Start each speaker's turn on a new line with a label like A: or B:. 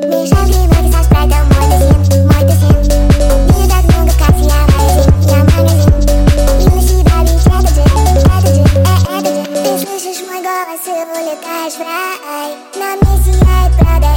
A: Миша гримы со спрайтом, мой тесин, мой тесин. Не так много, как я магазин. И на себя бич, это джин. Ты слышишь мой голос и улетаешь в рай. На мне сияет Прада.